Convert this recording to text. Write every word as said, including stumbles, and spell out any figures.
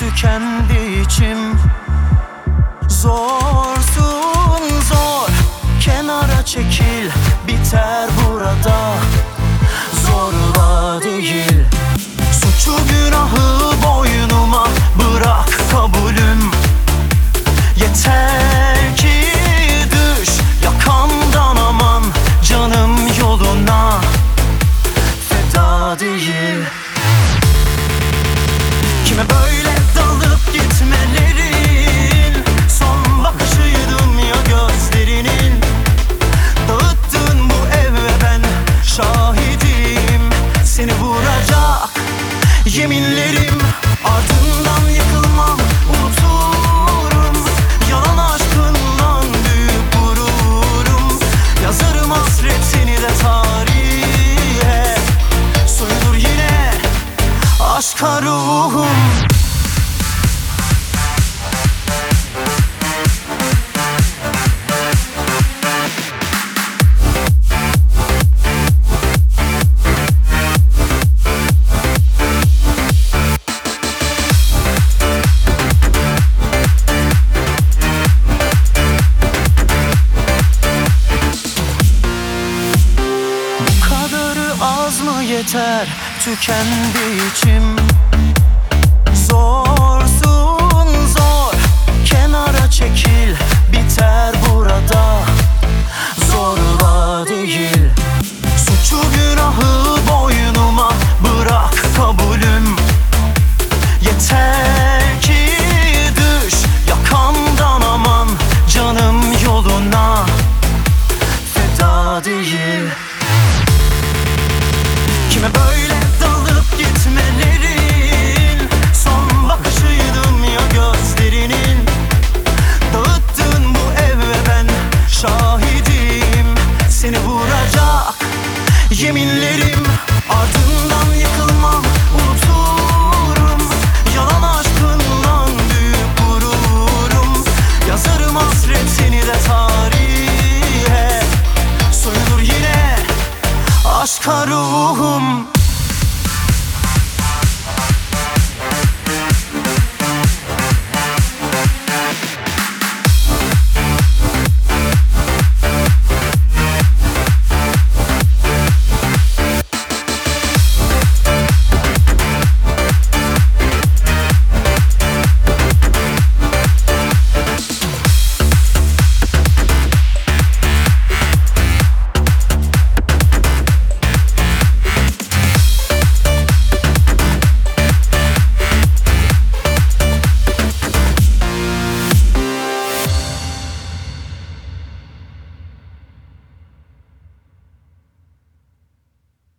tükendi içim. Zorsun zor, kenara çekil, biter burada. Zorla değil, suçu günahı boynuma bırak kabulüm. Yeter ki düş yakamdan, aman canım yoluna feda değil. Kime böyle dalıp gitmelerin son bakışıydım ya gözlerinin. Dağıttın bu ev ve ben şahidim. Seni vuracak yeminlerim, ardından yıkılmam, unuturum. Yalan aşkından büyük gururum. Yazarım hasretini de tarihe, soyulur yine aşka ruhum. Az mı yeter, tükendi içim.